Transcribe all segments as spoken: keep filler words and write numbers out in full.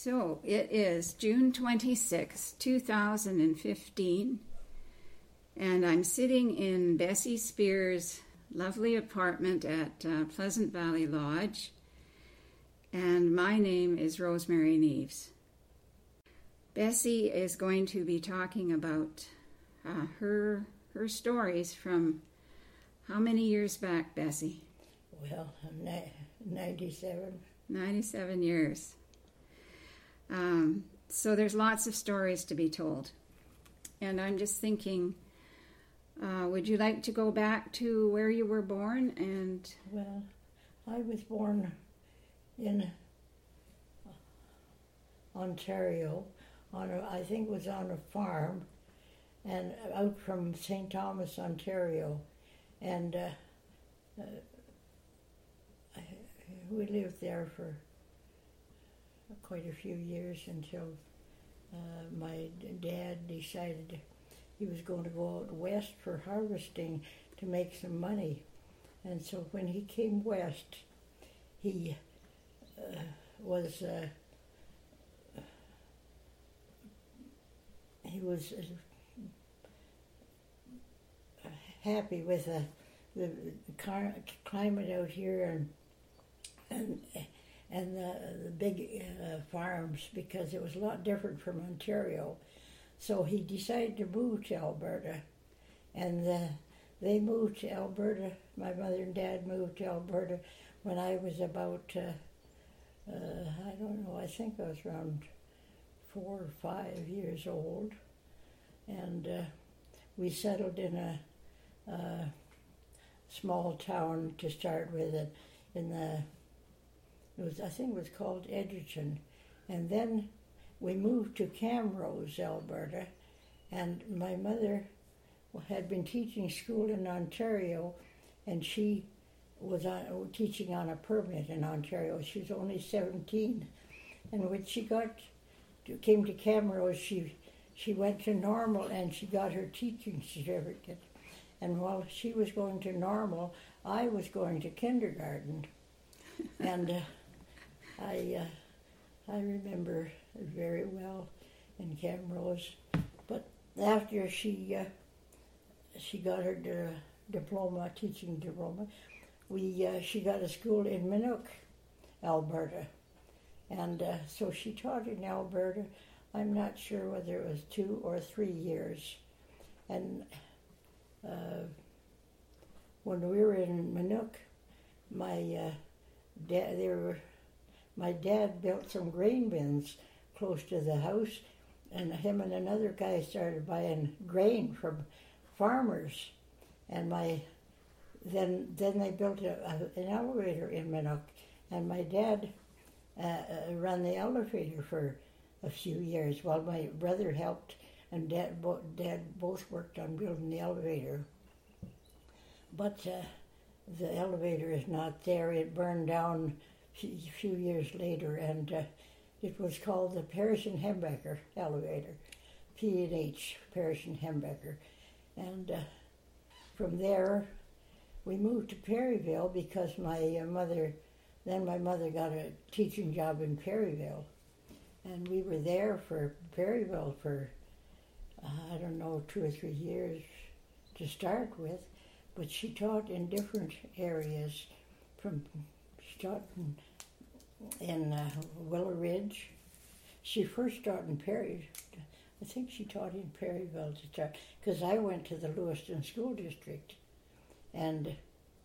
So it is June twenty-sixth, two thousand fifteen, and I'm sitting in Bessie Spears' lovely apartment at uh, Pleasant Valley Lodge, and my name is Rosemary Neves. Bessie is going to be talking about uh, her her stories from how many years back, Bessie? Well, ninety-seven. ninety-seven years. Um, so there's lots of stories to be told. And I'm just thinking, uh, would you like to go back to where you were born? And Well, I was born in Ontario, on a, I think it was on a farm, and out from Saint Thomas, Ontario. And uh, uh, I, we lived there for quite a few years until uh, my dad decided he was going to go out west for harvesting to make some money. And so when he came west, he uh, was uh, he was uh, happy with uh, the car- climate out here and and and the, the big uh, farms, because it was a lot different from Ontario. So he decided to move to Alberta, and uh, they moved to Alberta. My mother and dad moved to Alberta when I was about, uh, uh, I don't know, I think I was around four or five years old. And uh, we settled in a, a small town to start with, it in the It was, I think it was called Edgerton. And then we moved to Camrose, Alberta, and my mother had been teaching school in Ontario, and she was on, teaching on a permit in Ontario. She was only seventeen. And when she got to, came to Camrose, she, she went to Normal, and she got her teaching certificate. And while she was going to Normal, I was going to kindergarten. And uh, I uh, I remember very well in Camrose, but after she uh, she got her di- diploma, teaching diploma, we uh, she got a school in Minook, Alberta, and uh, so she taught in Alberta. I'm not sure whether it was two or three years, and uh, when we were in Minook, my uh, dad they were. My dad built some grain bins close to the house, and him and another guy started buying grain from farmers. And my then then they built a, a, an elevator in Minook, and my dad uh, uh, ran the elevator for a few years while my brother helped, and dad, bo- dad both worked on building the elevator. But uh, the elevator is not there. It burned down a few years later, and uh, it was called the Parrish and Hembecker elevator, P and H, Parrish and Hembecker. And uh, from there, we moved to Perryville because my uh, mother, then my mother got a teaching job in Perryville. And we were there for Perryville for, uh, I don't know, two or three years to start with, but she taught in different areas from She taught in, in uh, Willow Ridge. She first taught in Perry. I think she taught in Perryville to start, because I went to the Lewiston School District. And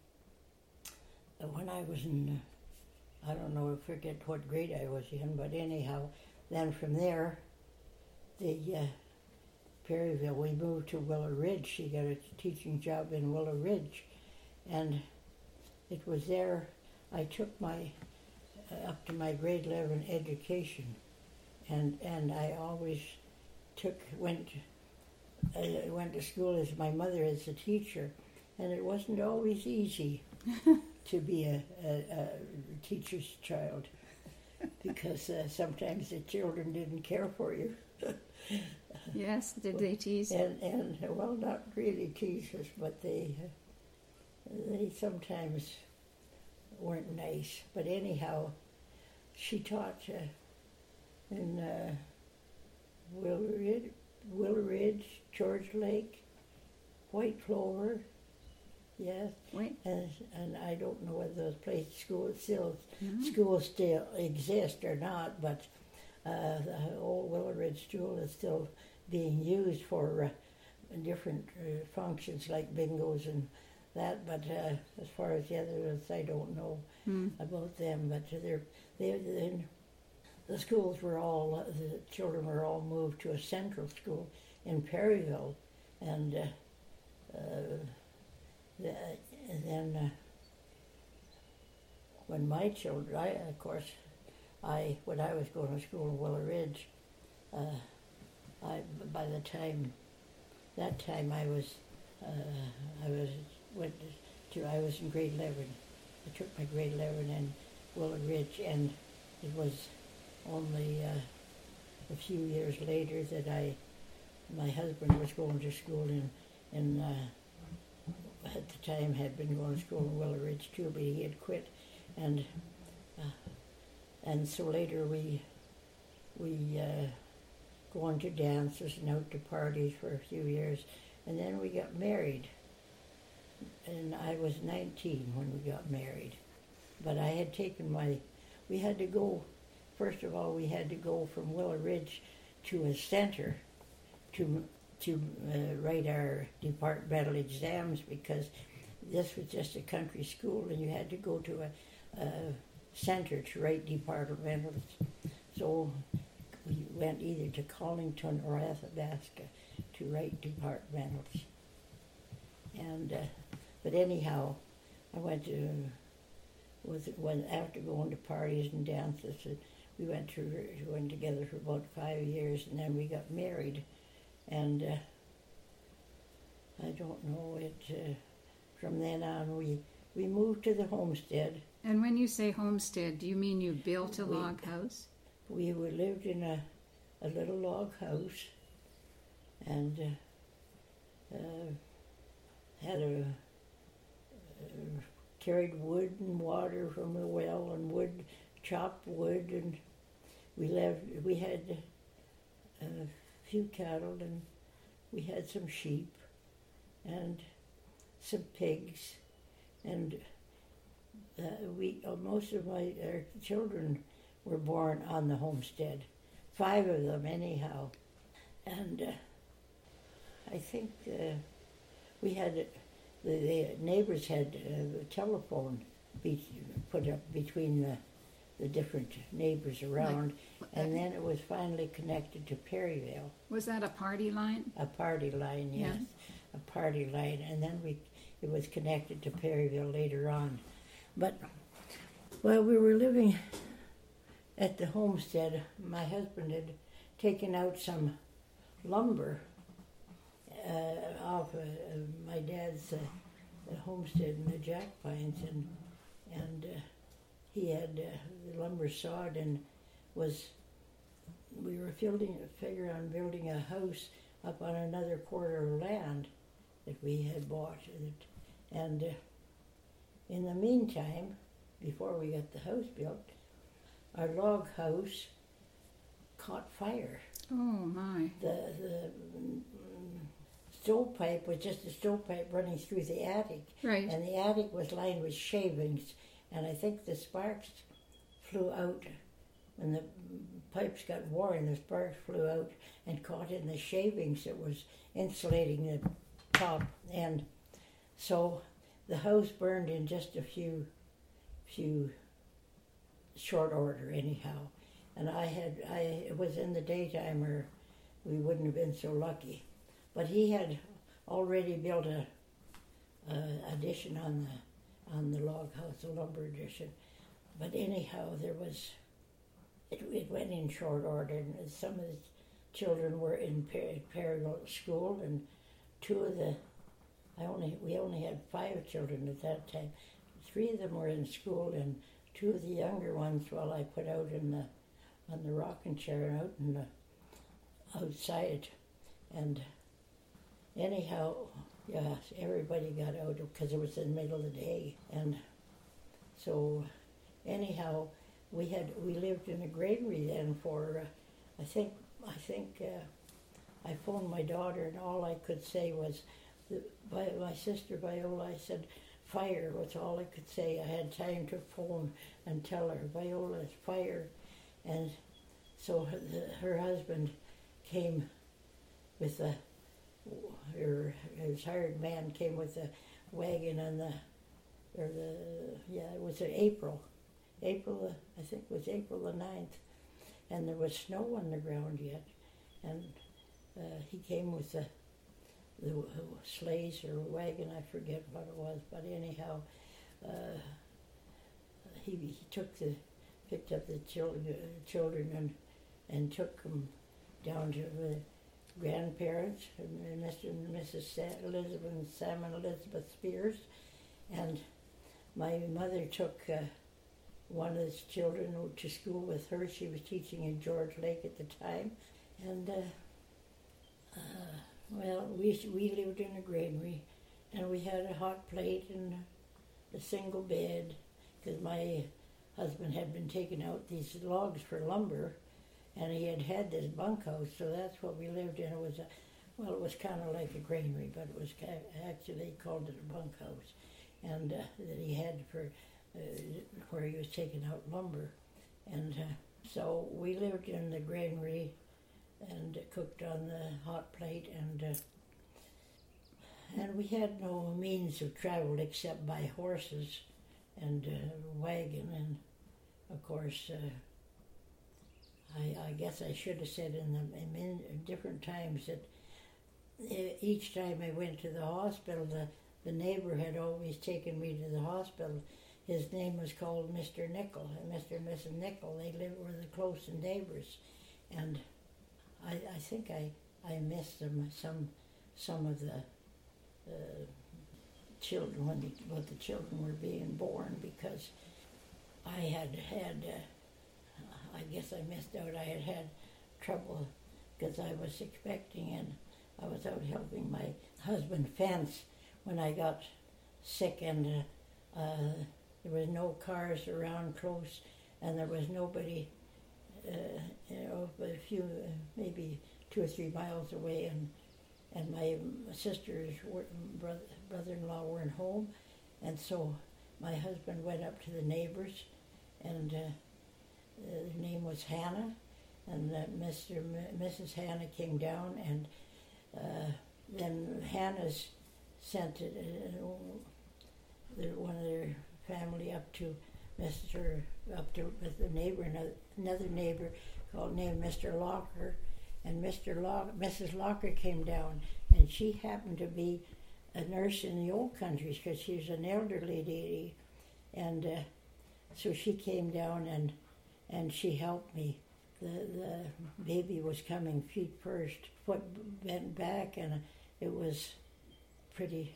when I was in, uh, I don't know, I forget what grade I was in, but anyhow, then from there, the uh, Perryville, we moved to Willow Ridge. She got a teaching job in Willow Ridge. And it was there I took my, uh, up to my grade eleven education, and and I always took, went, I went to school as my mother as a teacher, and it wasn't always easy to be a, a, a teacher's child, because uh, sometimes the children didn't care for you. Yes, did they tease? And, and well, not really tease us, but they, uh, they sometimes weren't nice. But anyhow, she taught uh, in uh, Willowridge, Willowridge, George Lake, White Clover, yes. Wait. And, and I don't know whether those places, schools still, Mm-hmm. schools still exist or not, but uh, the old Willowridge School is still being used for uh, different uh, functions like bingos and that, but uh, as far as the others, I don't know Mm. about them, but they're, they're, they're, the schools were all, the children were all moved to a central school in Perryville, and uh, uh, the, and then uh, when my children, I, of course, I, when I was going to school in Willowridge, uh, I, by the time, that time I was, uh, I was, went to, I was in grade eleven. I took my grade eleven in Willowridge, and it was only uh, a few years later that I, my husband was going to school in, in uh, at the time had been going to school in Willowridge too, but he had quit, and uh, and so later we we uh, going to dances and out to parties for a few years, and then we got married. And I was nineteen when we got married, but I had taken my, we had to go, first of all we had to go from Willowridge to a center to to uh, write our departmental exams, because this was just a country school and you had to go to a, a center to write departmentals. So we went either to Collington or Athabasca to write departmentals. And uh, but anyhow, I went to was when after going to parties and dances, and we went to we went together for about five years, and then we got married, and uh, I don't know it. Uh, from then on, we we moved to the homestead. And when you say homestead, do you mean you built a We- log house? We were lived in a a little log house, and uh, uh, had a uh, carried wood and water from the well, and wood, chopped wood, and we lived. We had a few cattle, and we had some sheep, and some pigs, and uh, we uh, most of my our children were born on the homestead, five of them anyhow, and uh, I think uh, we had the, the neighbors had a telephone be, put up between the the different neighbors around, Like- and then it was finally connected to Perryville, Was that a party line? a party line, yes, Yes. a party line, and then we it was connected to Perryville later on, but while we were living at the homestead, my husband had taken out some lumber uh, off uh, uh, my dad's uh, homestead in the jack pines, and and uh, he had uh, the lumber sawed, and was we were building figure on building a house up on another quarter of land that we had bought, and uh, in the meantime, before we got the house built, our log house caught fire. Oh my. The the mm, stovepipe was just a stovepipe running through the attic, Right. and the attic was lined with shavings, and I think the sparks flew out when the pipes got warm. The sparks flew out and caught in the shavings that was insulating the top, and so the house burned in just a few few short order anyhow. And I had I it was in the daytime, or we wouldn't have been so lucky. But he had already built a, a addition on the on the log house, a lumber addition. But anyhow, there was it, it went in short order, and some of the children were in per- Perryville school, and two of the I only we only had five children at that time. Three of them were in school, and two of the younger ones, well, I put out in the on the rocking chair out in the outside, and anyhow, yes, everybody got out because it was in the middle of the day, and so anyhow, we had we lived in a granary then for uh, I think I think uh, I phoned my daughter and all I could say was the, by, my sister Viola. I said fire was all I could say. I had time to phone and tell her Viola's fire, and so her, the, her husband came with a her his hired man came with a wagon and the or the yeah it was April. April, I think it was April the ninth, and there was snow on the ground yet, and uh, he came with the, the sleighs or wagon, I forget what it was, but anyhow, uh, he, he took the, picked up the children, children and, and took them down to the grandparents, and Mister and Missus Sa- Elizabeth and Sam and Elizabeth Spears, and my mother took uh, one of his children to school with her. She was teaching in George Lake at the time. And, uh, uh, well, we we lived in a granary, and we had a hot plate and a single bed, because my husband had been taking out these logs for lumber, and he had had this bunkhouse, so that's what we lived in. It was a, well, it was kind of like a granary, but it was actually, they called it a bunkhouse, and uh, that he had for Uh, where he was taking out lumber. And uh, so we lived in the granary and uh, cooked on the hot plate, and uh, and we had no means of travel except by horses and uh, wagon, and of course uh, I, I guess I should have said in the in different times that each time I went to the hospital, the, the neighbor had always taken me to the hospital. His name was called Mister Nickel, and Mister and Missus Nickel. They lived were the close neighbors, and I, I think I, I missed them some some of the uh, children when the, when the children were being born, because I had had uh, I guess I missed out. I had had trouble because I was expecting, and I was out helping my husband fence when I got sick, and uh, uh, there was no cars around close, and there was nobody, uh, you know, but a few, uh, maybe two or three miles away, and and my sisters, were, brother, brother-in-law weren't home, and so my husband went up to the neighbors, and uh, her name was Hannah, and uh, Mister M- Missus Hannah came down, and uh, then Hannah's sent it, uh, one of their family up to Mister up to with the neighbor, another, another neighbor called named Mister Locker, and Mister Lock, Missus Locker came down, and she happened to be a nurse in the old countries because she was an elderly lady, and uh, so she came down and and she helped me. The the baby was coming feet first, foot bent back, and it was pretty.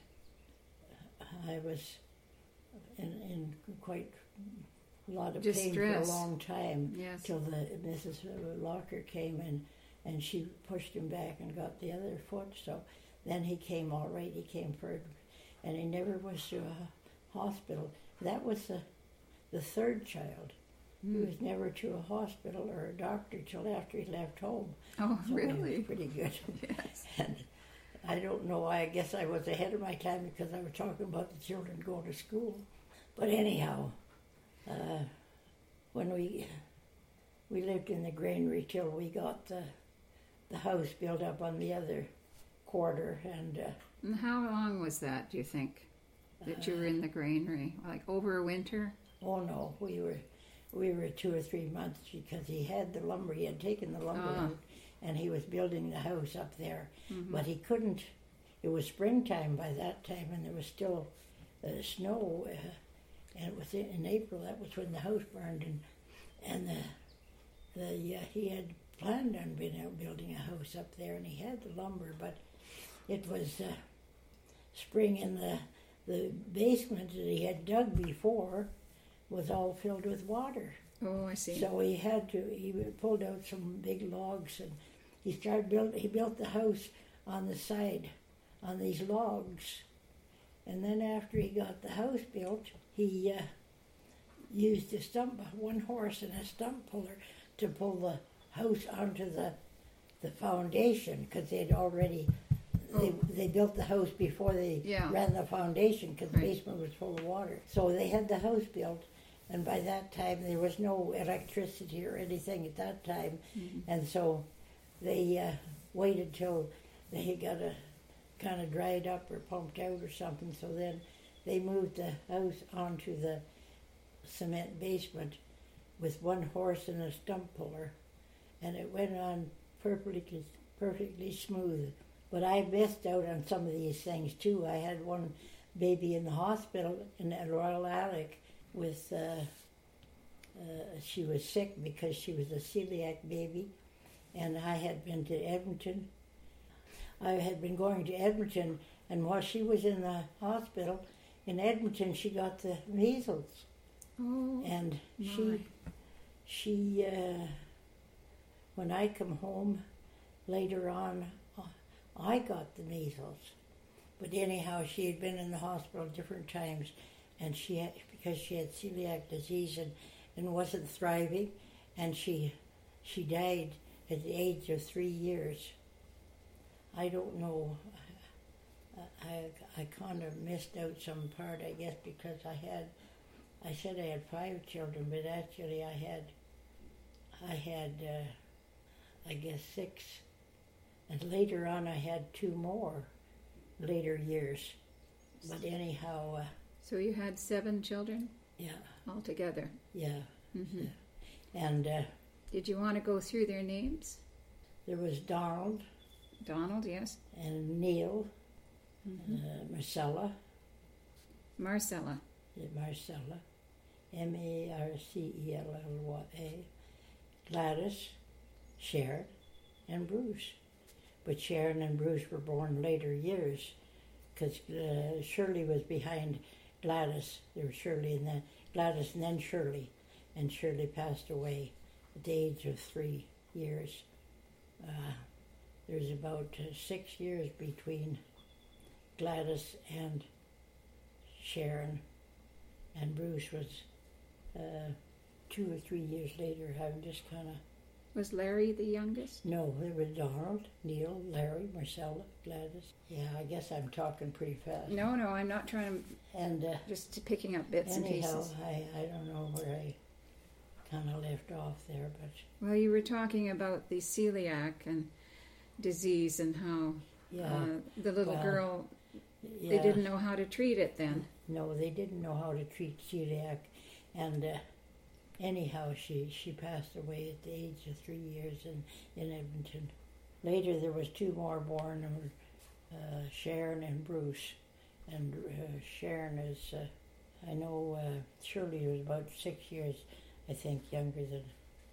I was in, in quite a lot of Distress. pain for a long time, yes. till the Missus Locker came and and she pushed him back and got the other foot. So then he came all right. He came for it, and he never was to a hospital. That was the the third child. Mm. He was never to a hospital or a doctor till after he left home. Oh, so really? It was pretty good. Yes. And I don't know why. I guess I was ahead of my time because I was talking about the children going to school. But anyhow, uh, when we we lived in the granary till we got the the house built up on the other quarter, and. Uh, And how long was that, do you think, that you were in the granary? Like over a winter? Oh no, we were we were two or three months because he had the lumber. He had taken the lumber Ah. out, and he was building the house up there. Mm-hmm. But he couldn't. It was springtime by that time, and there was still uh, snow. Uh, and it was in, in April. That was when the house burned, and and the the uh, he had planned on being out building a house up there, and he had the lumber, but it was uh, spring, and the the basement that he had dug before was all filled with water. Oh, I see. So he had to, he pulled out some big logs, and he started build, he built the house on the side, on these logs. And then after he got the house built, he uh, used a stump, one horse and a stump puller to pull the house onto the the foundation because they'd already they Oh. they built the house before they Yeah. ran the foundation because Right. the basement was full of water. So they had the house built, and by that time there was no electricity or anything at that time, Mhm. and so they uh, waited till they got a kind of dried up or pumped out or something. So then they moved the house onto the cement basement with one horse and a stump puller, and it went on perfectly perfectly smooth. But I missed out on some of these things too. I had one baby in the hospital in the Royal Attic with. Uh, uh, she was sick because she was a celiac baby, and I had been to Edmonton. I had been going to Edmonton, and while she was in the hospital in Edmonton, she got the measles, Oh, and my. she she uh, when I come home later on, uh, I got the measles. But anyhow, she had been in the hospital different times, and she had, because she had celiac disease and, and wasn't thriving, and she she died at the age of three years. I don't know. I I kind of missed out some part, I guess, because I had. I said I had five children, but actually I had. I had, uh, I guess, six, and later on I had two more, later years. But anyhow, uh, so you had seven children yeah, altogether. yeah, Mm-hmm. and uh, Did you want to go through their names? there was Donald Donald, yes. and Neil, Mm-hmm. uh, Marcella, Marcella. Marcella, M A R C E L L Y A, Gladys, Sharon, and Bruce. But Sharon and Bruce were born later years, because uh, Shirley was behind Gladys. There was Shirley and then Gladys and then Shirley, and Shirley passed away at the age of three years. Uh, there's about uh, six years between Gladys and Sharon, and Bruce was uh, two or three years later. I'm just kind of Was Larry the youngest? no. There was Donald, Neil, Larry, Marcella, Gladys. Yeah, I guess I'm talking pretty fast. No, no, I'm not trying to, And uh, just picking up bits and anyhow, pieces. I I don't know where I kind of left off there, but Well, you were talking about the celiac and disease and how yeah, uh, the little well, girl, yeah. they didn't know how to treat it then. No, they didn't know how to treat celiac, and uh, anyhow, she she passed away at the age of three years in in Edmonton. Later, there was two more born, uh, Sharon and Bruce, and uh, Sharon is, uh, I know, uh, Shirley was about six years, I think, younger than.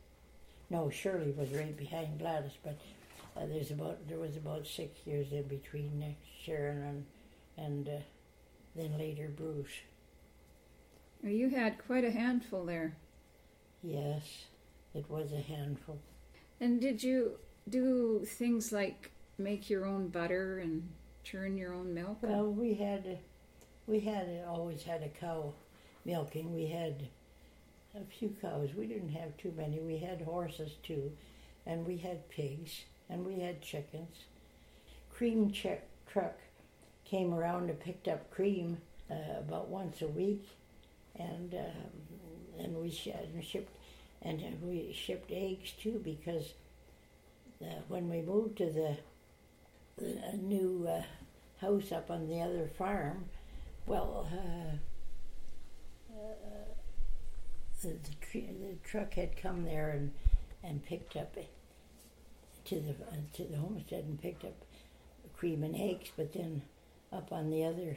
No, Shirley was right behind Gladys, but uh, there's about there was about six years in between uh, Sharon and and. Uh, then later Bruce. Well, you had quite a handful there. Yes, it was a handful. And did you do things like make your own butter and churn your own milk? Well, we had, we had always had a cow milking. We had a few cows. We didn't have too many. We had horses too, and we had pigs, and we had chickens. Cream ch- truck came around and picked up cream uh, about once a week, and um, and we sh- and shipped and we shipped eggs too, because uh, when we moved to the, the new uh, house up on the other farm, well, uh, uh, the, the, tr- the truck had come there and and picked up to the uh, to the homestead and picked up cream and eggs, but then up on the other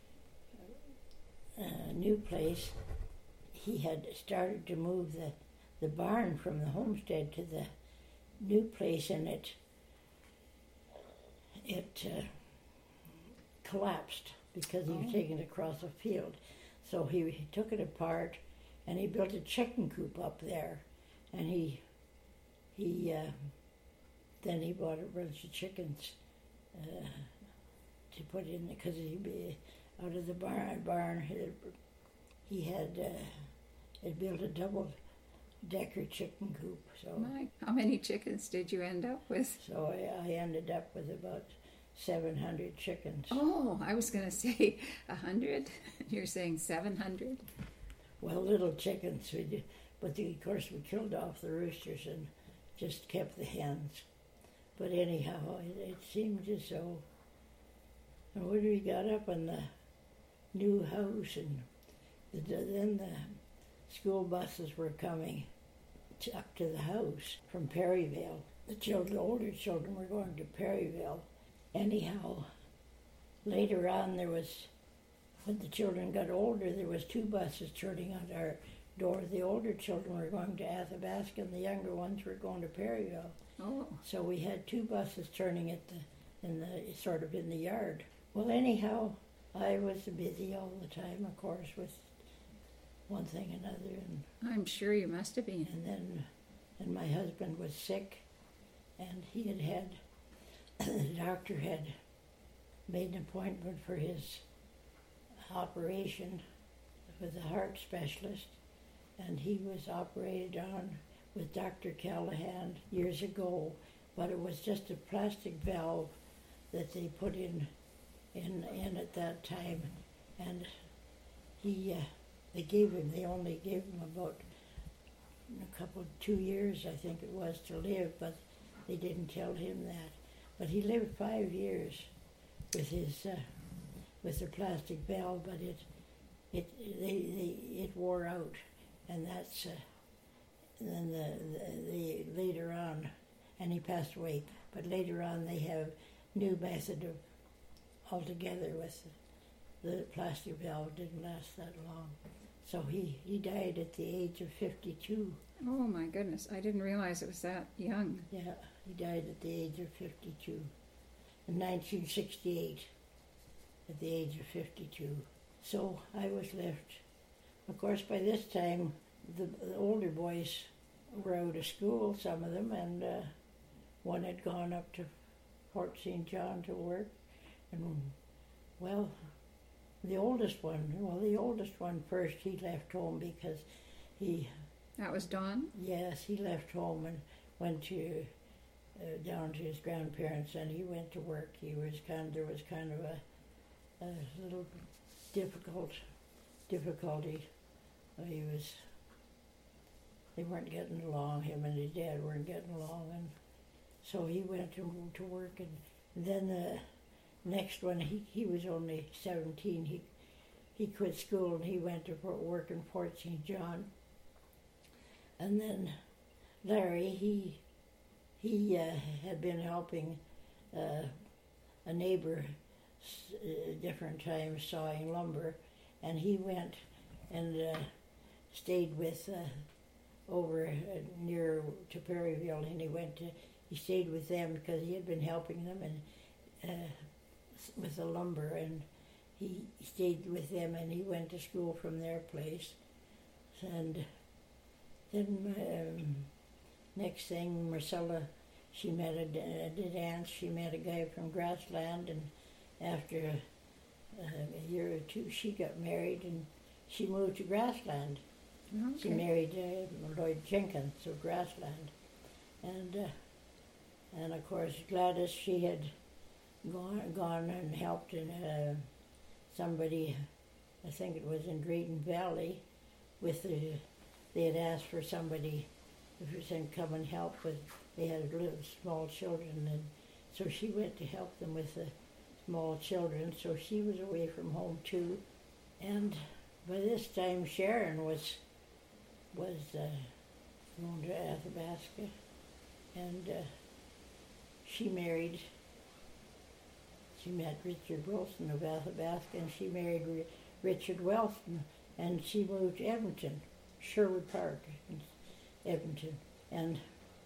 uh, new place, he had started to move the, the barn from the homestead to the new place, and it it uh, collapsed because he was Oh. taking it across a field. So he, he took it apart, and he built a chicken coop up there, and he he uh, then he bought a bunch of chickens. Uh, to put in because he'd be out of the barn. barn he had uh, it built a double-decker chicken coop. So, My, how many chickens did you end up with? so I, I ended up with about seven hundred chickens. Oh, I was going to say a hundred. You're saying seven hundred? Well, little chickens, we did, but the, of course we killed off the roosters and just kept the hens. But anyhow, it, it seemed as though, and when we got up in the new house, and the, then the school buses were coming to, up to the house from Perryville. The children, older children were going to Perryville. Anyhow, later on there was, when the children got older, there was two buses turning on our door. The older children were going to Athabasca and the younger ones were going to Perryville. Oh. So we had two buses turning at the, in the, sort of in the yard. Well, anyhow, I was busy all the time, of course, with one thing and another. And I'm sure you must have been. And then, and my husband was sick, and he had had, the doctor had made an appointment for his operation with a heart specialist, and he was operated on with Doctor Callahan years ago, but it was just a plastic valve that they put in in, in at that time, and he uh, they gave him, they only gave him about a couple, two years I think it was to live, but they didn't tell him that. But he lived five years with his uh, with the plastic valve, but it it they, they it wore out, and that's uh, then the, the the later on, and he passed away. But later on, they have new method of altogether with the, the plastic valve didn't last that long, so he he died at the age of fifty-two. Oh my goodness, I didn't realize it was that young. Yeah, he died at the age of fifty-two in nineteen sixty-eight. At the age of fifty-two. So I was left. Of course, by this time, the, the older boys were out of school, some of them, and uh, one had gone up to Fort Saint John to work. And, well, the oldest one, well, the oldest one first, he left home because he... That was Don? Yes, he left home and went to, uh, down to his grandparents, and he went to work. He was kind, there was kind of a a little difficult difficulty. He was, they weren't getting along, him and his dad weren't getting along, and so he went to, to work, and then the next one, he, he was only seventeen, he he quit school and he went to work in Fort Saint John. And then Larry, he, he uh, had been helping uh, a neighbor Uh, different times sawing lumber, and he went and uh, stayed with uh, over uh, near to Perryville, and he went to he stayed with them because he had been helping them and uh, with the lumber, and he stayed with them, and he went to school from their place. And then um, next thing, Marcella, she met a, a dance. She met a guy from Grassland, and after a, a year or two, she got married, and she moved to Grassland. Okay. She married uh, Lloyd Jenkins of Grassland, and uh, and of course Gladys, she had gone gone and helped in uh, somebody, I think it was in Drayton Valley, with the they had asked for somebody to come and help with. They had little small children, and so she went to help them with the small children, so she was away from home too. And by this time Sharon was was uh, going to Athabasca, and uh, she married, she met Richard Wilson of Athabasca, and she married R- Richard Wilson, and she moved to Edmonton, Sherwood Park in Edmonton. And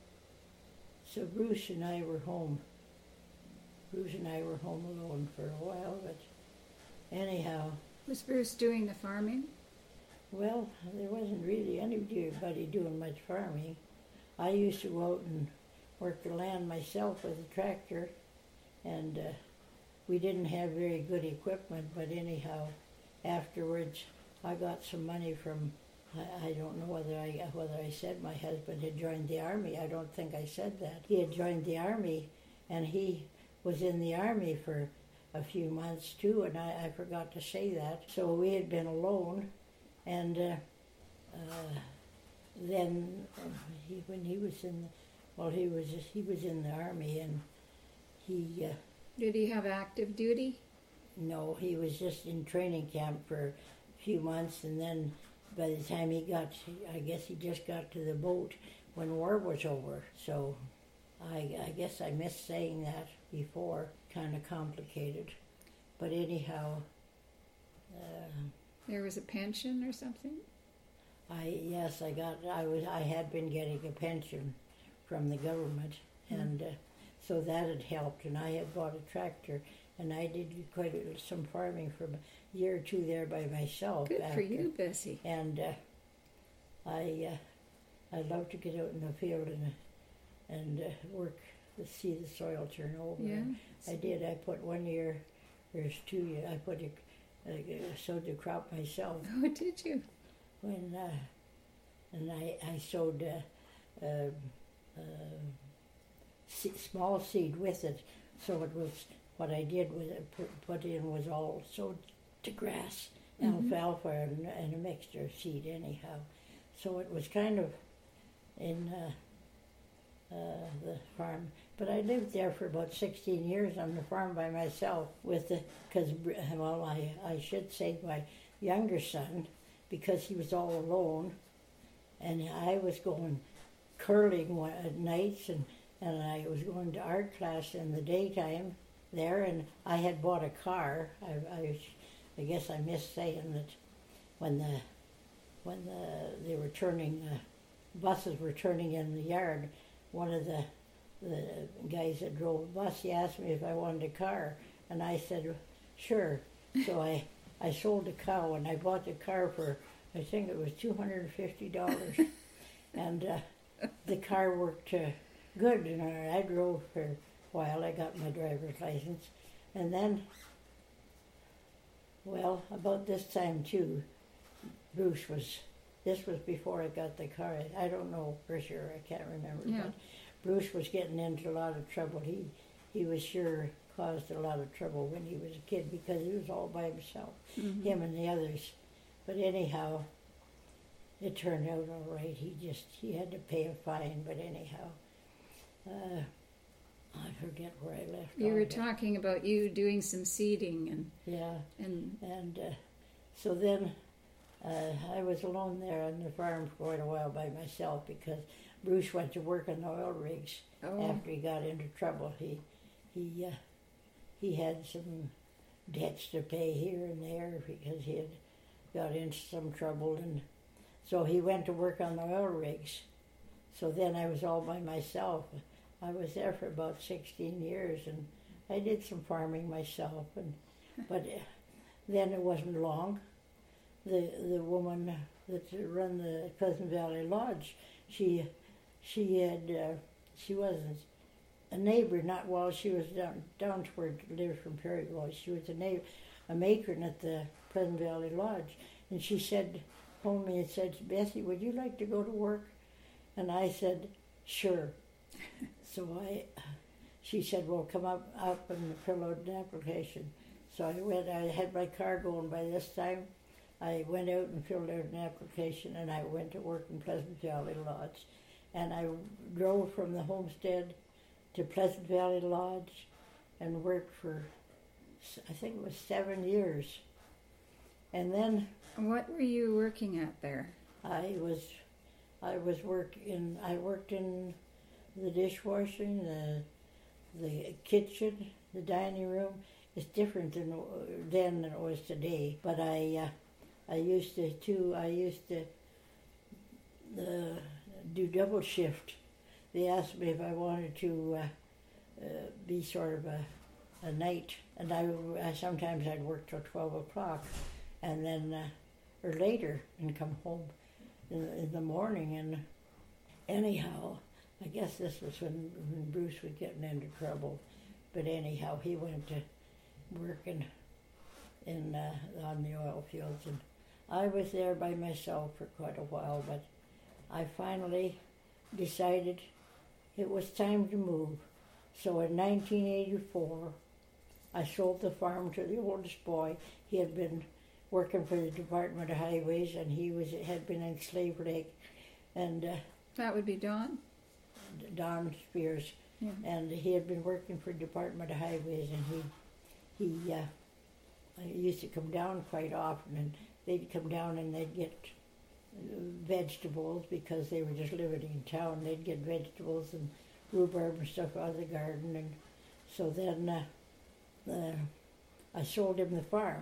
so Bruce and I were home Bruce and I were home alone for a while, but anyhow. Was Bruce doing the farming? Well, there wasn't really anybody doing much farming. I used to go out and work the land myself with a tractor, and uh, we didn't have very good equipment, but anyhow, afterwards I got some money from I, I don't know whether I whether I said my husband had joined the army. I don't think I said that. He had joined the army, and he was in the army for a few months too, and I, I forgot to say that. So we had been alone, and uh, uh, then uh, he, when he was in, the, well, he was he was in the army, and he. Uh, Did he have active duty? No, he was just in training camp for a few months, and then by the time he got, I guess he just got to the boat when war was over. So I, I guess I missed saying that before. Kind of complicated, but anyhow. Uh, there was a pension or something? I yes, I got. I was. I had been getting a pension from the government, mm. and uh, so that had helped. And I had bought a tractor. And I did quite a, some farming for a year or two there by myself. Good after. for you, Bessie. And uh, I uh, I love to get out in the field and and uh, work, to see the soil turn over. Yeah. I did. I put one year, there's two years, I put a, a, sowed the crop myself. Oh, did you? When uh, and I I sowed uh, uh, uh, small seed with it, so it was. What I did was put, put in was all sowed to grass, mm-hmm. alfalfa, and, and a mixture of seed anyhow. So it was kind of in uh, uh, the farm. But I lived there for about sixteen years on the farm by myself with the, because, well, I, I should say my younger son, because he was all alone, and I was going curling one, at nights, and, and I was going to art class in the daytime there, and I had bought a car. I, I, I guess I missed saying that when the when the they were turning the buses were turning in the yard, one of the the guys that drove the bus, he asked me if I wanted a car, and I said sure. So I I sold a cow, and I bought the car for, I think it was two hundred and fifty dollars, and uh, the car worked uh, good, and I, I drove for while I got my driver's license. And then, well, about this time too, Bruce was, this was before I got the car. I don't know for sure, I can't remember. Yeah. But Bruce was getting into a lot of trouble. He he was sure caused a lot of trouble when he was a kid because he was all by himself, mm-hmm. him and the others. But anyhow, it turned out all right. He just, he had to pay a fine, but anyhow. Uh, I forget where I left You were off. talking about you doing some seeding and yeah, and and uh, so then uh, I was alone there on the farm for quite a while by myself because Bruce went to work on the oil rigs oh. after he got into trouble. He he uh, he had some debts to pay here and there because he had got into some trouble, and so he went to work on the oil rigs. So then I was all by myself. I was there for about sixteen years, and I did some farming myself. And but then it wasn't long. The the woman that run the Pleasant Valley Lodge, she she had uh, she wasn't a neighbor. Not well. She was down down toward lived from Perryville. She was a neighbor, a matron at the Pleasant Valley Lodge, and she said, phoned me and said, "Bessie, would you like to go to work?" And I said, "Sure." So I, she said, "Well, come up, up and fill out an application." So I went. I had my car going by this time. I went out and filled out an application, and I went to work in Pleasant Valley Lodge. And I drove from the homestead to Pleasant Valley Lodge, and worked for, I think it was seven years. And then, what were you working at there? I was, I was working. I worked in the dishwashing, the the kitchen, the dining room. It's different than then than it was today. But I, uh, I used to too. I used to uh, do double shift. They asked me if I wanted to uh, uh, be sort of a, a night, and I, I sometimes I'd work till twelve o'clock, and then uh, or later, and come home in, in the morning. And anyhow, I guess this was when, when Bruce was getting into trouble. But anyhow, he went to work in, in uh, on the oil fields, and I was there by myself for quite a while, but I finally decided it was time to move. So in nineteen eighty-four, I sold the farm to the oldest boy. He had been working for the Department of Highways, and he was had been in Slave Lake. And uh, that would be Don? Don Spears. Yeah. And he had been working for Department of Highways, and he he uh, used to come down quite often, and they'd come down and they'd get vegetables because they were just living in town. They'd get vegetables and rhubarb and stuff out of the garden, and so then uh, uh, I sold him the farm.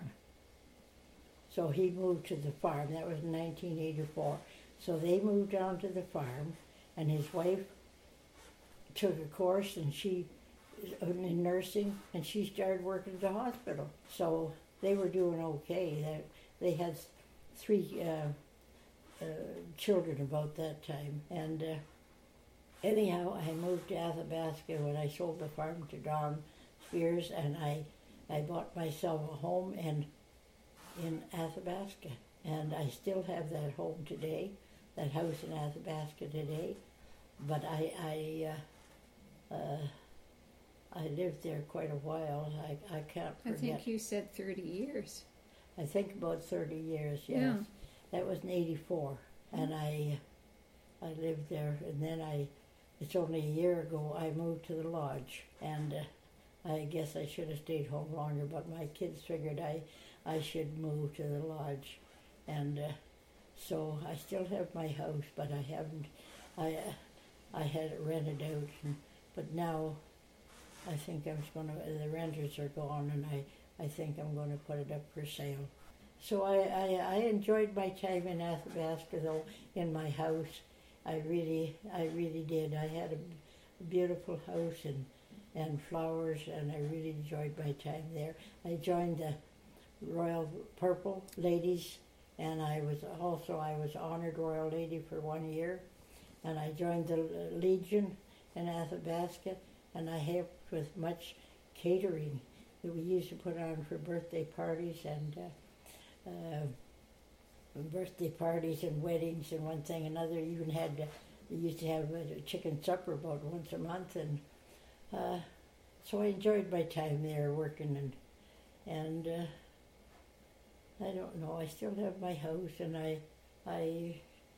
So he moved to the farm. That was in nineteen eighty-four. So they moved down to the farm, and his wife took a course, and she in nursing, and she started working at the hospital. So they were doing okay. They, they had three uh, uh, children about that time. And uh, anyhow, I moved to Athabasca when I sold the farm to Don Spears, and I, I bought myself a home in, in Athabasca. And I still have that home today, that house in Athabasca today. But I, I uh, uh, I lived there quite a while. I, I can't forget. I think you said thirty years. I think about thirty years, yes. Yeah. That was in eighty-four. And I I lived there. And then I, it's only a year ago, I moved to the lodge. And uh, I guess I should have stayed home longer, but my kids figured I, I should move to the lodge. And uh, so I still have my house, but I haven't, I, uh, I had it rented out. And, but now I think I was going to, the renters are gone, and I, I think I'm going to put it up for sale. So I, I, I enjoyed my time in Athabasca, though, in my house. I really, I really did. I had a beautiful house and, and flowers, and I really enjoyed my time there. I joined the Royal Purple Ladies, and I was also, I was honored Royal Lady for one year. And I joined the Legion in Athabasca, and I helped with much catering that we used to put on for birthday parties and uh, uh, birthday parties and weddings and one thing another. Even had uh, we used to have a chicken supper about once a month, and uh, so I enjoyed my time there working, and and uh, I don't know. I still have my house, and I I.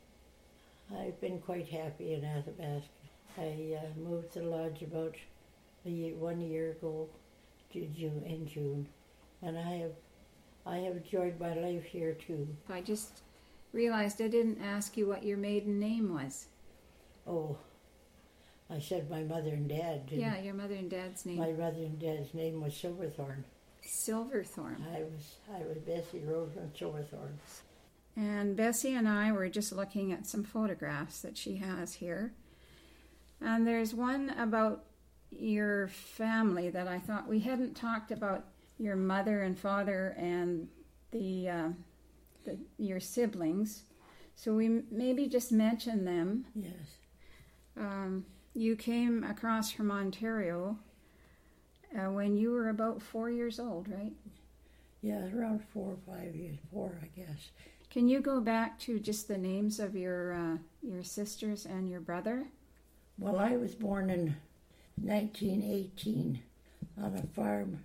I've been quite happy in Athabasca. I uh, moved to the lodge about a year, one year ago, to June, in June, and I have, I have enjoyed my life here too. I just realized I didn't ask you what your maiden name was. Oh, I said my mother and dad. Didn't Yeah, your mother and dad's name. My mother and dad's name was Silverthorne. Silverthorne. I was, I was Bessie Rosemond Silverthorne. And Bessie and I were just looking at some photographs that she has here. And there's one about your family that I thought we hadn't talked about, your mother and father and the, uh, the your siblings. So we maybe just mention them. Yes. Um, you came across from Ontario uh, when you were about four years old, right? Yeah, around four or five years, four, I guess. Can you go back to just the names of your uh, your sisters and your brother? Well, I was born in nineteen eighteen on a farm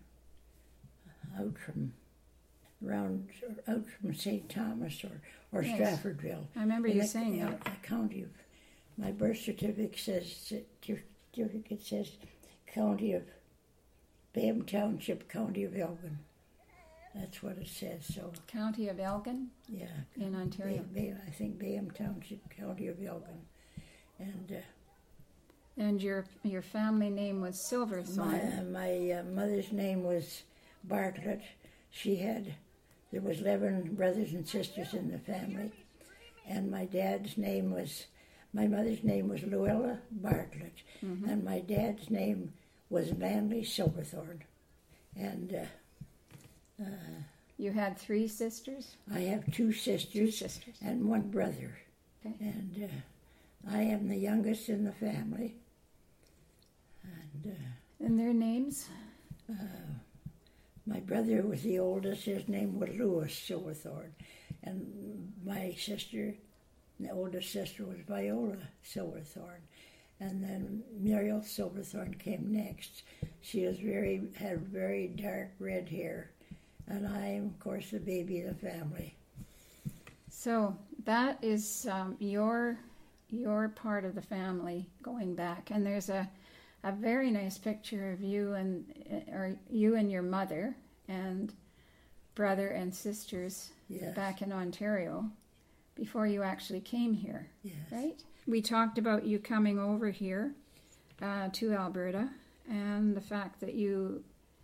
out from around out from Saint Thomas or, or Yes. Straffordville. I remember In you the, saying uh, that. The county of, my birth certificate says certificate says county of Bayham Township, county of Elgin. That's what it says. So County of Elgin? yeah, In Ontario. Bay, Bay, I think Bayham Township, county of Elgin, and. Uh, And your your family name was Silverthorne. My, uh, my uh, mother's name was Bartlett. She had, there was eleven brothers and sisters in the family. And my dad's name was, my mother's name was Luella Bartlett. Mm-hmm. And my dad's name was Manley Silverthorne. And uh, uh, you had three sisters? I have two sisters, Two sisters. and one brother. Okay. And uh, I am the youngest in the family. And... Uh, And their names? Uh, my brother was the oldest. His name was Louis Silverthorne. and my sister, the oldest sister, was Viola Silverthorne, and then Muriel Silverthorne came next. She was very had very dark red hair, and I am, of course, the baby of the family. So that is um, your your part of the family going back, and there's a a very nice picture of you and or you and your mother and brother and sisters Yes. back in Ontario before you actually came here, Yes. right? We talked about you coming over here uh, to Alberta and the fact that you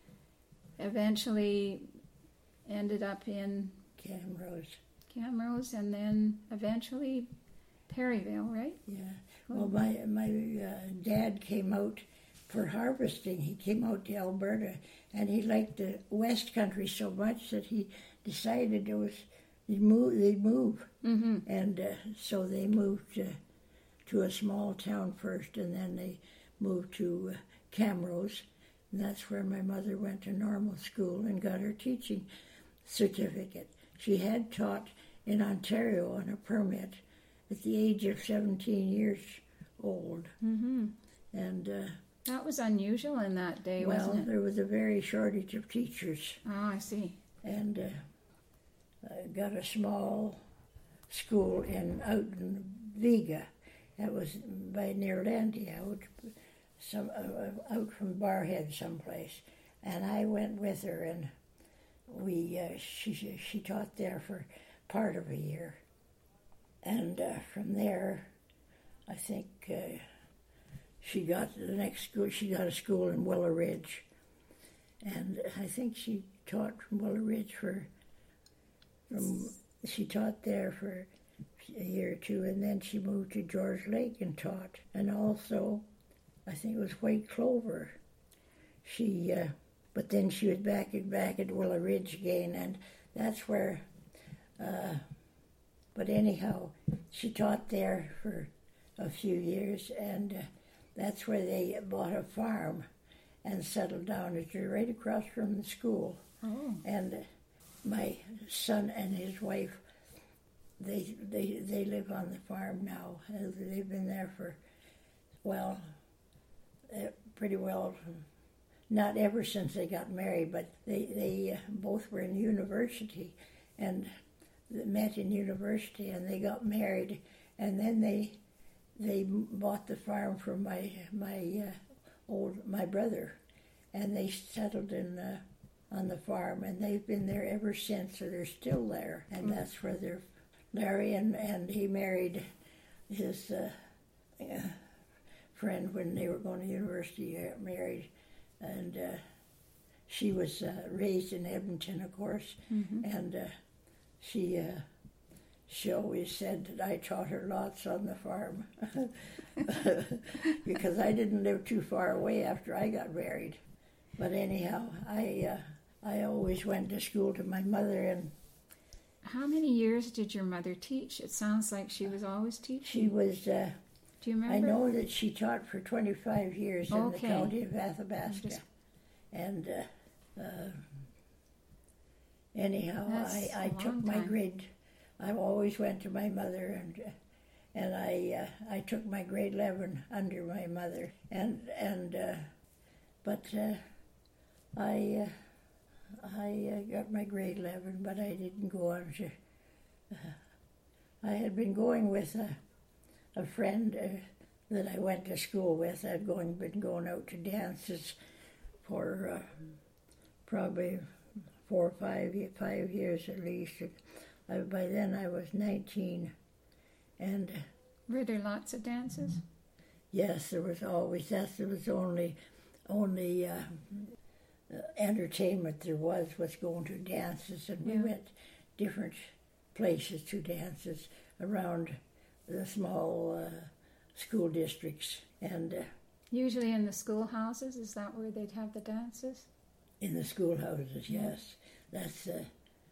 eventually ended up in Camrose. Camrose and then eventually Perryville, right? Yeah. Well, my my uh, dad came out for harvesting. He came out to Alberta, and he liked the West Country so much that he decided it was they'd move. They'd move, Mm-hmm. and uh, so they moved uh, to a small town first, and then they moved to uh, Camrose, and that's where my mother went to normal school and got her teaching certificate. She had taught in Ontario on a permit at the age of seventeen years old. Mm-hmm. And, uh, That was unusual in that day, well, wasn't it? there was a very shortage of teachers. Oh, I see. And uh, I got a small school in out in Vega. That was by Neerlandia, out, some, uh, out from Barhead someplace. And I went with her, and we uh, she, she taught there for part of a year. And uh, from there, I think uh, she got the next school. She got a school in Willow Ridge, and I think she taught from Willow Ridge for. From she taught there for a year or two, and then she moved to George Lake and taught, and also, I think it was White Clover. She, uh, but then she was back at back at Willow Ridge again, and that's where. Uh, But anyhow, she taught there for a few years, and uh, that's where they bought a farm and settled down. It's right across from the school. Oh. And uh, my son and his wife, they they they live on the farm now. And they've been there for, well, uh, pretty well, not ever since they got married, but they, they uh, both were in university, and that met in university, and they got married, and then they they bought the farm from my my uh, old my brother, and they settled in uh, on the farm, and they've been there ever since. So they're still there, and mm. that's where they're. Larry and and he married his uh, uh, friend when they were going to university. He got married, and uh, she was uh, raised in Edmonton, of course, mm-hmm. and. Uh, She uh, she always said that I taught her lots on the farm because I didn't live too far away after I got married. But anyhow, I uh, I always went to school to my mother. And how many years did your mother teach? It sounds like she was always teaching. She was. Uh, Do you remember? I know that she taught for twenty-five years in okay. the county of Athabasca, just... and. Uh, uh, Anyhow, That's I, I took my time. grade. I always went to my mother, and and I uh, I took my grade eleven under my mother, and and uh, but uh, I uh, I uh, got my grade eleven, but I didn't go on to. Uh, I had been going with a a friend uh, that I went to school with. I'd going been going out to dances for uh, probably. Four or five, five years at least. I, by then I was nineteen, and were there lots of dances? Yes, there was always. That there was only, only uh, entertainment there was was going to dances, and we yeah. went different places to dances around the small uh, school districts, and uh, usually in the schoolhouses. Is that where they'd have the dances? In the schoolhouses, yes. That's uh,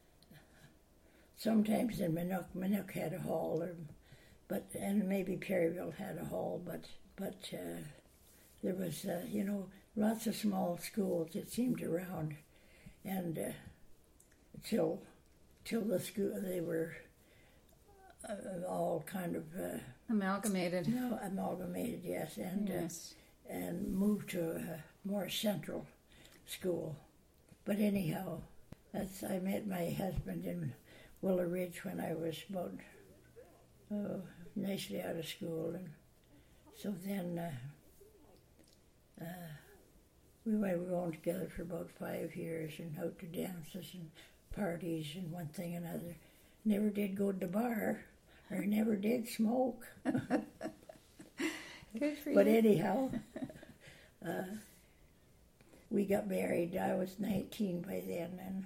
sometimes in Minnock. Minnock had a hall, or, but and maybe Perryville had a hall, but but uh, there was uh, you know lots of small schools it seemed around, and uh, till till the school, they were uh, all kind of uh, amalgamated. No, amalgamated, yes, and yes. Uh, and moved to a more central school. But anyhow, that's I met my husband in Willow Ridge when I was about oh, nicely out of school, and so then uh, uh, we were going together for about five years and out to dances and parties and one thing and another. Never did go to the bar, or never did smoke. Good for but you. anyhow, uh, we got married. I was nineteen by then, and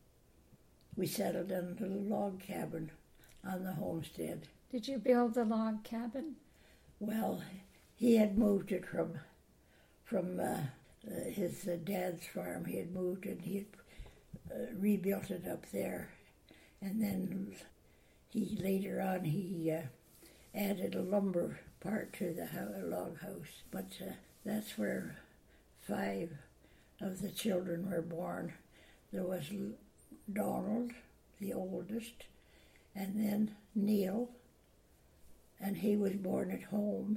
we settled in a little log cabin on the homestead. Did you build the log cabin? Well, he had moved it from from uh, uh, his uh, dad's farm. He had moved it. He had uh, rebuilt it up there, and then he later on he uh, added a lumber part to the ho- log house. But uh, that's where five of the children were born. There was Donald, the oldest, and then Neil, and he was born at home.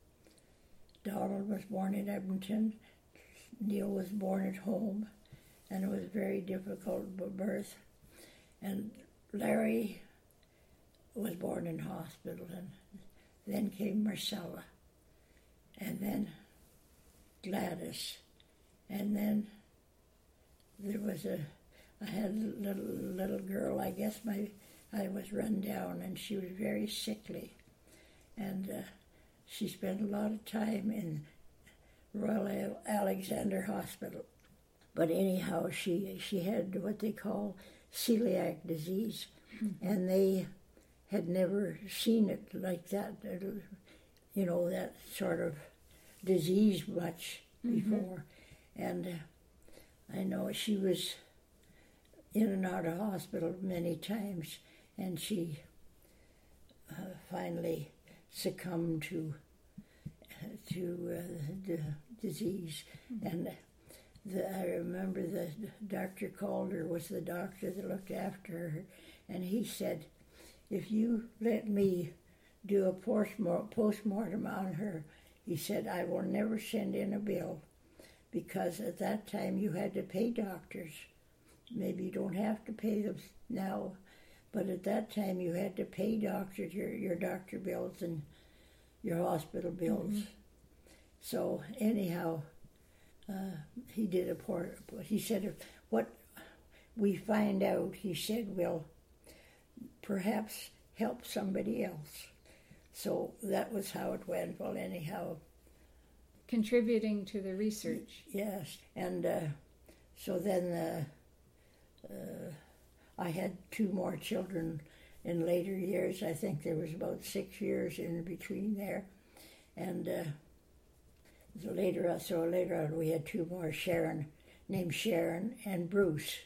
Donald was born in Edmonton. Neil was born at home, and it was a very difficult birth. And Larry was born in hospital, and then came Marcella, and then Gladys, and then there was a, I had a little, little girl, I guess my, I was run down, and she was very sickly, and uh, she spent a lot of time in Royal Alexander Hospital. But anyhow, she, she had what they call celiac disease, mm-hmm. and they had never seen it like that, you know, that sort of disease much before. Mm-hmm. And uh, I know she was in and out of hospital many times, and she uh, finally succumbed to uh, to uh, the disease. Mm-hmm. And the, I remember the Doctor Calder was the doctor that looked after her, and he said, if you let me do a post-mortem on her, he said, I will never send in a bill, because at that time you had to pay doctors. Maybe you don't have to pay them now, but at that time you had to pay doctors your, your doctor bills and your hospital bills. Mm-hmm. So anyhow, uh, he did a port. He said, what we find out, he said, will perhaps help somebody else. So that was how it went. Well, anyhow. Contributing to the research. Yes. And uh, so then uh, uh, I had two more children in later years. I think there was about six years in between there. And uh, so later, so later on we had two more, Sharon, named Sharon, and Bruce.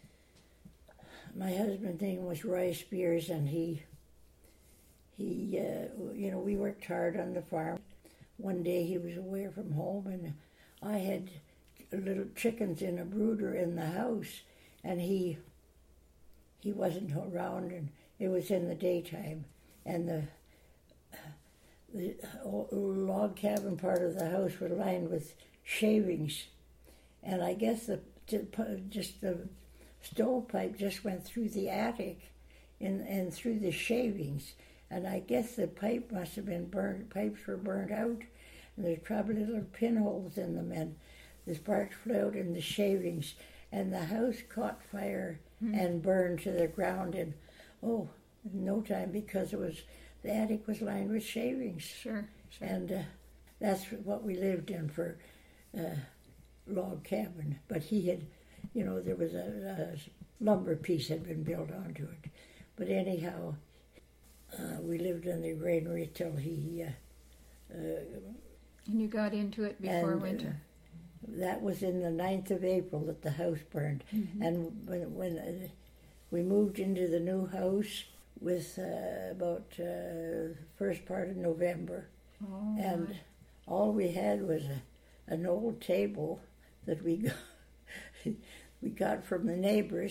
My husband's name was Roy Spears, and he, he, uh, you know, we worked hard on the farm. One day he was away from home, and I had little chickens in a brooder in the house, and he, he wasn't around, and it was in the daytime, and the, the log cabin part of the house was lined with shavings, and I guess the just the stovepipe just went through the attic and, and through the shavings. And I guess the pipe must have been burned, pipes were burned out, and there's probably little pinholes in them, and the sparks flew out in the shavings, and the house caught fire mm. and burned to the ground in, oh, in no time, because it was, the attic was lined with shavings. Sure, sure. And uh, that's what we lived in for uh, log cabin. But he had, you know, there was a, a lumber piece had been built onto it. But anyhow, uh, we lived in the granary till he... Uh, uh, and you got into it before and, winter? Uh, that was in the ninth of April that the house burned. Mm-hmm. And when, when uh, we moved into the new house with uh, about uh, first part of November. Oh, and my. All we had was a, an old table that we got, we got from the neighbors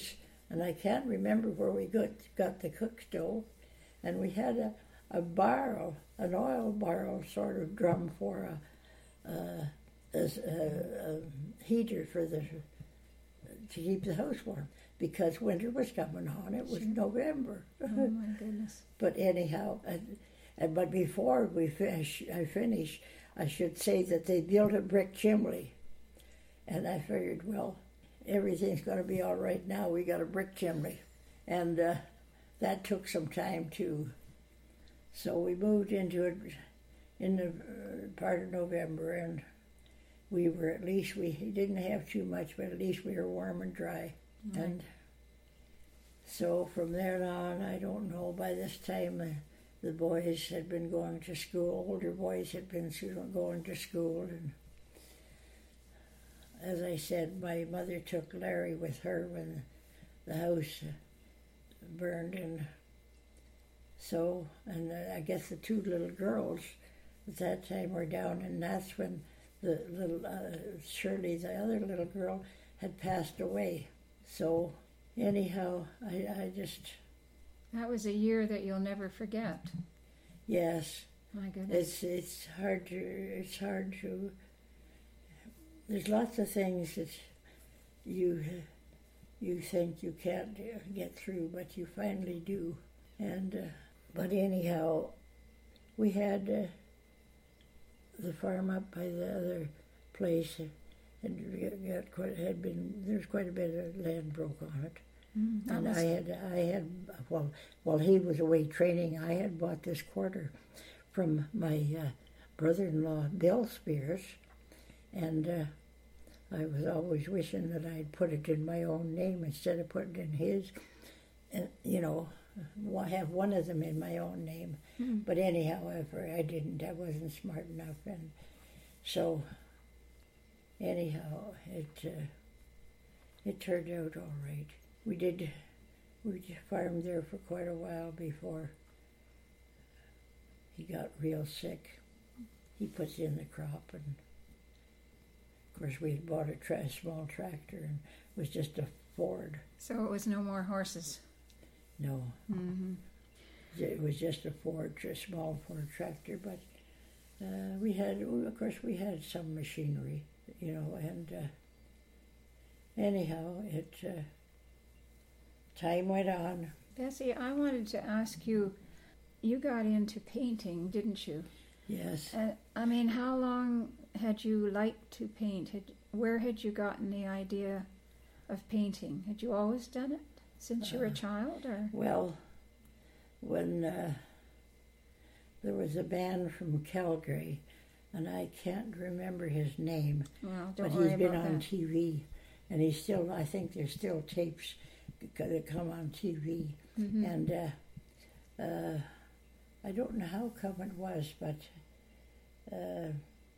and I can't remember where we got, got the cook stove, and we had a, a barrel, an oil barrel sort of drum for a, a, a, a heater for the to keep the house warm, because winter was coming on. It was sure. November. Oh my goodness! But anyhow, and, and but before we finish, I finish, I should say that they built a brick chimney, and I figured, well, everything's going to be all right now. We got a brick chimney, and uh, that took some time too. So we moved into it in the part of November, and we were at least, we didn't have too much, but at least we were warm and dry. Right. And so from there on, I don't know, by this time uh, the boys had been going to school, older boys had been going to school, and as I said, my mother took Larry with her when the house burned, and so, and I guess the two little girls at that time were down, and that's when the little, uh, Shirley, the other little girl, had passed away. So, anyhow, I, I just... That was a year that you'll never forget. Yes. My goodness. It's, it's hard to, it's hard to, there's lots of things that you, you think you can't get through, but you finally do. And, uh, but anyhow, we had uh, the farm up by the other place had got quite, had been, there's quite a bit of land broke on it. Mm, and was... I had, I had, well, while he was away training, I had bought this quarter from my uh, brother-in-law, Bill Spears, and uh, I was always wishing that I'd put it in my own name instead of putting it in his, and, you know, have one of them in my own name. Mm. But anyhow, I didn't, I wasn't smart enough, and so anyhow, it uh, it turned out all right. We did, we farmed there for quite a while before he got real sick. He puts in the crop, and of course we had bought a tra- small tractor, and it was just a Ford. So it was no more horses? No. Mm-hmm. It was just a Ford, a small Ford tractor, but uh, we had, of course, we had some machinery, you know, and uh, anyhow, it, uh, time went on. Bessie, I wanted to ask you, you got into painting, didn't you? Yes. Uh, I mean, how long had you liked to paint? Had, where had you gotten the idea of painting? Had you always done it since you were a child? Or? Well, when uh, there was a band from Calgary, and I can't remember his name, well, don't but worry he's been about on that. T V, and he's still, I think there's still tapes that come on T V, mm-hmm. and uh, uh, I don't know how come it was, but uh,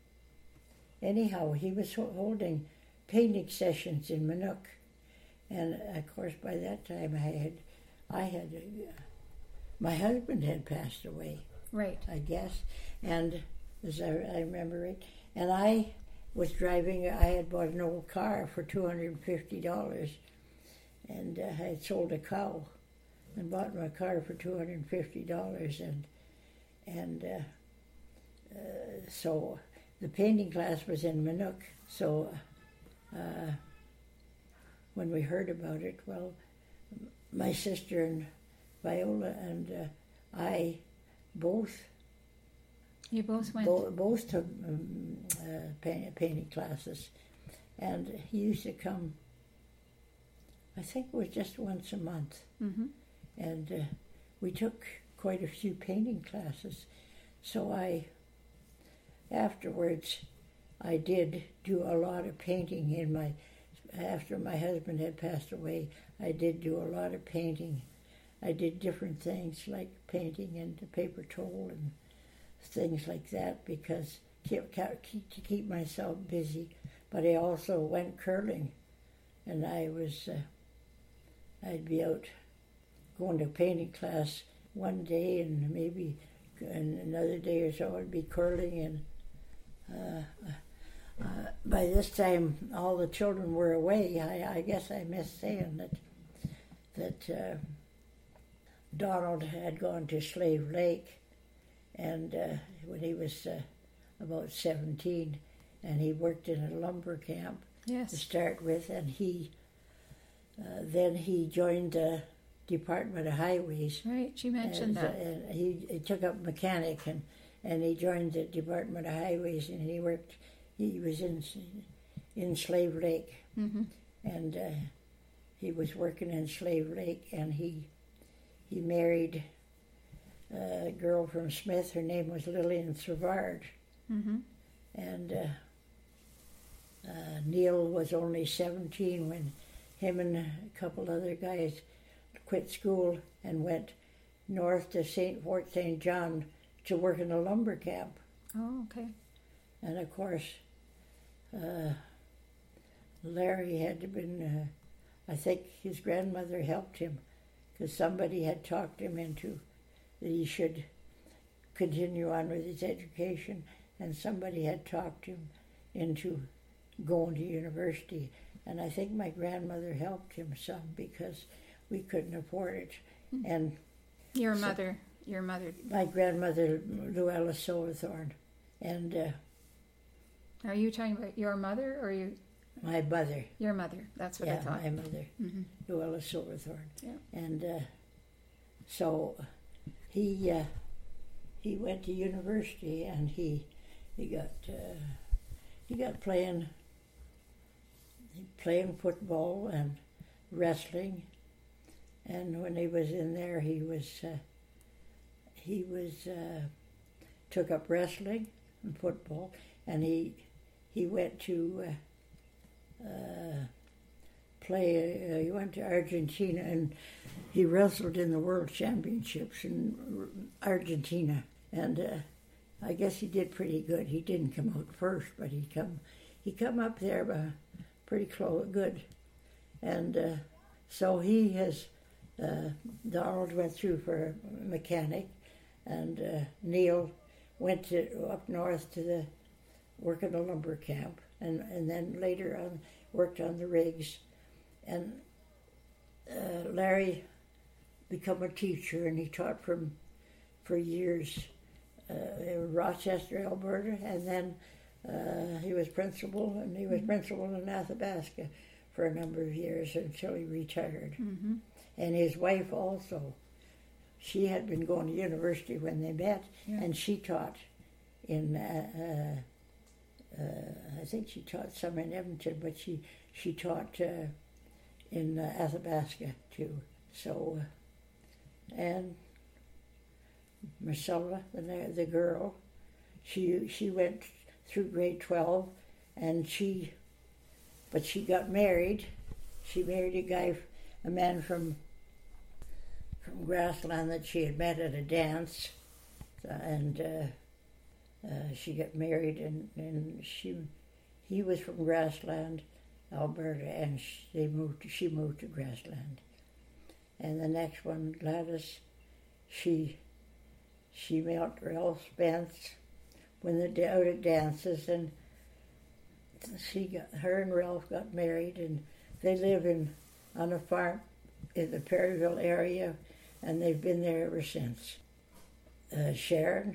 anyhow, he was holding painting sessions in Minnook, and of course by that time I had, I had, uh, my husband had passed away, right? I guess, and as I, I remember it, and I was driving. I had bought an old car for two hundred and fifty dollars, and uh, I had sold a cow, and bought my car for two hundred and fifty dollars, and and uh, uh, so the painting class was in Minnook. So uh, when we heard about it, well, my sister and Viola and uh, I both. You both went? Bo- both took um, uh, paint- painting classes. And he used to come, I think it was just once a month. Mm-hmm. And uh, we took quite a few painting classes. So I, afterwards, I did do a lot of painting in my, after my husband had passed away, I did do a lot of painting. I did different things like painting and paper towel and things like that, because keep, keep, to keep myself busy. But I also went curling, and I was, uh, I'd be out going to painting class one day, and maybe another day or so I'd be curling, and uh, uh, by this time all the children were away. I, I guess I missed saying that that uh, Donald had gone to Slave Lake, and uh, when he was uh, about seventeen, and he worked in a lumber camp Yes. to start with, and he uh, then he joined the Department of Highways. Right, she mentioned and, that. uh, and he, he took up mechanic, and, and he joined the Department of Highways, and he worked. He was in in Slave Lake, Mm-hmm. and uh, he was working in Slave Lake, and he he married a girl from Smith. Her name was Lillian Savard, Mm-hmm. and uh, uh, Neil was only seventeen when him and a couple other guys quit school and went north to Saint Fort Saint John to work in a lumber camp. Oh, okay. And of course, uh, Larry had been, uh, I think his grandmother helped him because somebody had talked him into that he should continue on with his education, and somebody had talked him into going to university. And I think my grandmother helped him some because we couldn't afford it. Mm-hmm. And Your so mother, your mother. my grandmother, Luella Silverthorne, and uh, Are you talking about your mother or you? my mother. Your mother. That's what I Yeah, thought. my mother, Mm-hmm. Luella Silverthorne. Yeah. And uh, so he uh, he went to university, and he he got uh, he got playing playing football and wrestling. And when he was in there, he was uh, he was uh, took up wrestling and football, and he he went to uh, uh, play. Uh, he went to Argentina, and he wrestled in the World Championships in Argentina. And uh, I guess he did pretty good. He didn't come out first, but he come he come up there uh, pretty close, good. And uh, so he has. Uh, Donald went through for a mechanic, and uh, Neil went to up north to the work in the lumber camp, and, and then later on worked on the rigs. And uh, Larry became a teacher, and he taught from for years uh, in Rochester, Alberta, and then uh, he was principal, and he was principal in Athabasca for a number of years until he retired. Mm-hmm. And his wife also, she had been going to university when they met, Yeah. and she taught in, uh, uh, uh, I think she taught some in Edmonton, but she, she taught uh, in uh, Athabasca too. So, uh, and Marcella, the, the girl, she, she went through grade twelve, and she, but she got married. She married a guy, a man from from Grassland that she had met at a dance, and uh, uh, she got married, and, and she he was from Grassland, Alberta, and she, they moved. She moved to Grassland, and the next one, Gladys, she she met Ralph Spence when the out at dances, and she got her and Ralph got married, and they live in on a farm in the Perryville area, and they've been there ever since. Uh, Sharon,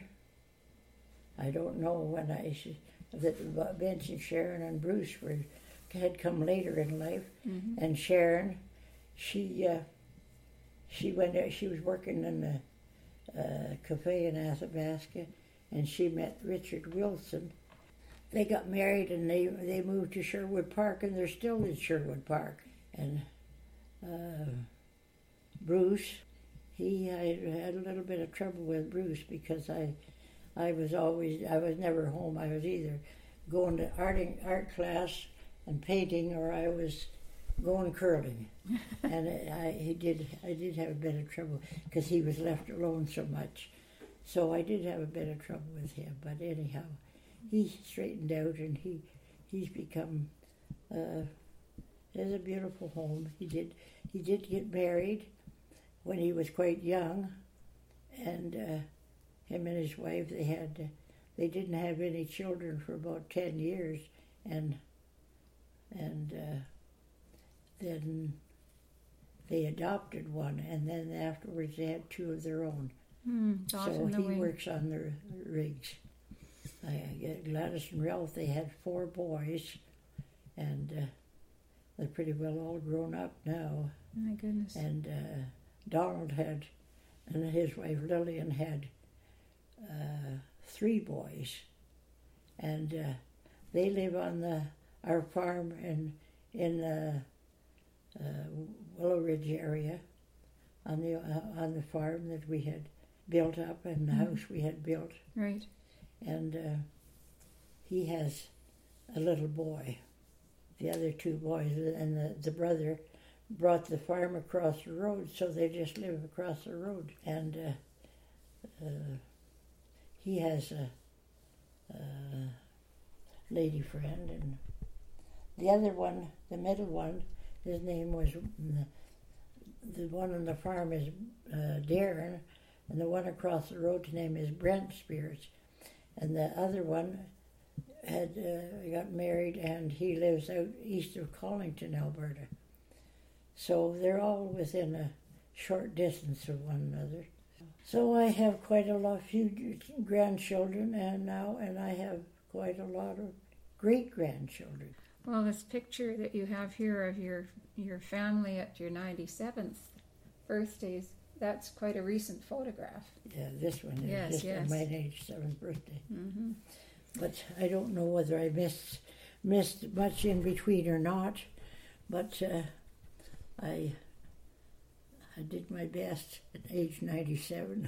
I don't know when I she, that mentioned Sharon and Bruce were had come later in life, Mm-hmm. and Sharon, she uh, she went there. She was working in a uh, cafe in Athabasca, and she met Richard Wilson. They got married, and they they moved to Sherwood Park, and they're still in Sherwood Park. And uh, Bruce, he I had a little bit of trouble with Bruce because I I was always I was never home. I was either going to art art class and painting, or I was going curling. And I he did I did have a bit of trouble because he was left alone so much. So I did have a bit of trouble with him. But anyhow, he straightened out, and he he's become. Uh, It was a beautiful home. He did he did get married when he was quite young, and uh, him and his wife, they had uh, they didn't have any children for about ten years, and and uh, then they adopted one, and then afterwards they had two of their own. Mm, so he works on the rigs. I, I get Gladys and Ralph, they had four boys, and uh, they're pretty well all grown up now. My goodness. And uh, Donald had, and his wife Lillian had uh, three boys, and uh, they live on the our farm in in the uh, Willow Ridge area, on the uh, on the farm that we had built up, and the mm-hmm. house we had built. Right. And uh, he has a little boy. The other two boys and the, the brother brought the farm across the road, so they just live across the road. And uh, uh, he has a, a lady friend, and the other one, the middle one, his name was, the one on the farm is uh, Darren, and the one across the road, his name is Brent Spears. And the other one had uh, got married, and he lives out east of Collington, Alberta. So they're all within a short distance of one another. So I have quite a lot, few grandchildren, and now, and I have quite a lot of great grandchildren. Well, this picture that you have here of your your family at your ninety-seventh birthdays, that's quite a recent photograph. Yeah, this one is yes, just yes. on my ninety-seventh birthday. Mm-hmm. But I don't know whether I missed missed much in between or not. But uh, I I did my best at age ninety-seven.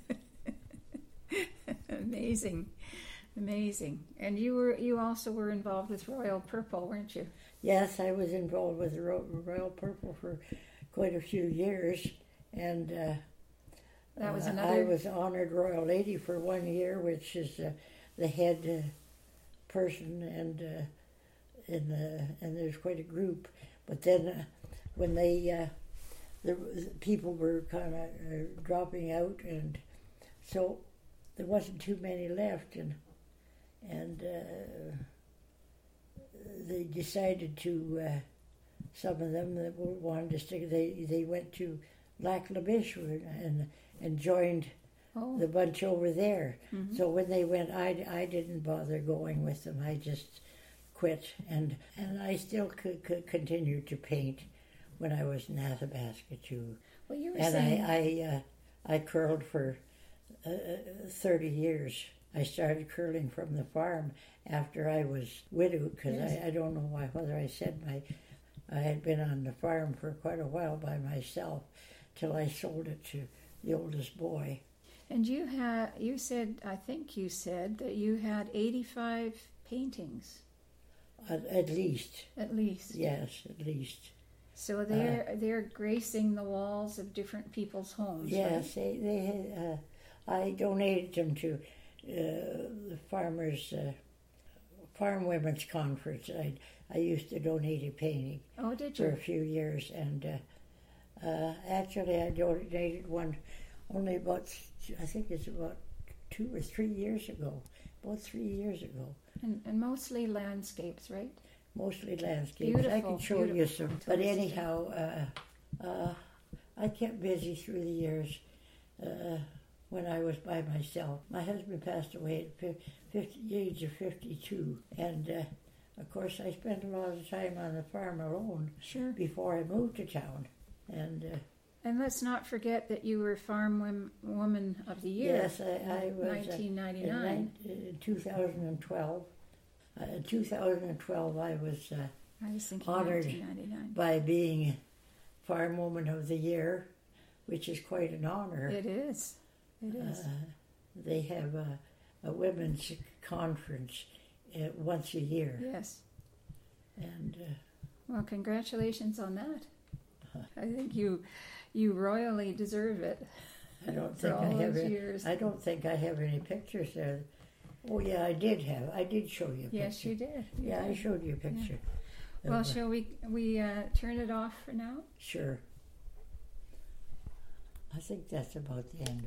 Amazing, amazing. And you were you also were involved with Royal Purple, weren't you? Yes, I was involved with the Royal Purple for quite a few years, and uh, that was uh, another. I was honored Royal Lady for one year, which is uh, the head uh, person, and uh, in the and there's quite a group. But then uh, when they uh, the, the people were kind of uh, dropping out, and so there wasn't too many left, and and uh, they decided to. Uh, some of them that wanted to stick, they they went to Lac La Biche and and joined. Oh. The bunch over there. Mm-hmm. So when they went, I, I didn't bother going with them. I just quit, and and I still could, could continue to paint when I was in Athabasca too. Well, you were and saying... I I, uh, I curled for uh, thirty years. I started curling from the farm after I was widowed, because yes. I, I don't know why whether I said my I had been on the farm for quite a while by myself till I sold it to the oldest boy. And you had, you said, I think you said that you had eighty-five paintings. At, at least. At least. Yes, at least. So they're uh, they're gracing the walls of different people's homes. Yes, right? they they had, uh, I donated them to uh, the farmers uh, farm women's conference. I I used to donate a painting. Oh, did you? For a few years, and uh, uh, actually I donated one. Only about, I think it's about two or three years ago. About three years ago. And, and mostly landscapes, right? Mostly landscapes. Beautiful, I can show you some. But anyhow, uh, uh, I kept busy through the years uh, when I was by myself. My husband passed away at fifty, the age of fifty-two. And, uh, of course, I spent a lot of time on the farm alone. Sure. Before I moved to town. And... Uh, And let's not forget that you were Farm Wom- Woman of the Year. Yes, I, I was. nineteen ninety-nine. Uh, in, in two thousand twelve. Uh, in two thousand twelve, I was, uh, I was thinking honored nineteen ninety-nine. By being Farm Woman of the Year, which is quite an honor. It is. It is. Uh, they have a, a women's conference uh, once a year. Yes. And uh, well, congratulations on that. I think you you royally deserve it. I don't think I have any, I don't think I have any pictures there. Oh yeah, I did have. I did show you a picture. Yes, you did. You yeah, did. I showed you a picture. Yeah. Well, uh, shall we we uh, turn it off for now? Sure. I think that's about the end.